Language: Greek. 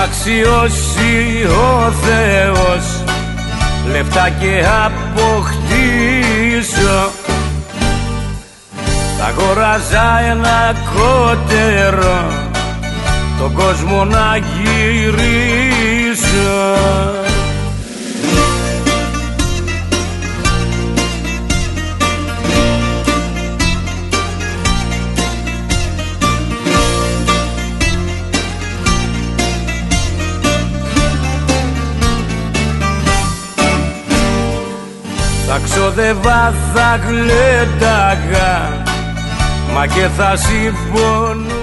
αξιώσει ο Θεός λεφτά και αποκτήσω, θα αγοράζα ένα κότερο τον κόσμο να γυρίσω. Θα ξοδεύα, θα γλένταγα, μα και θα συμπονώ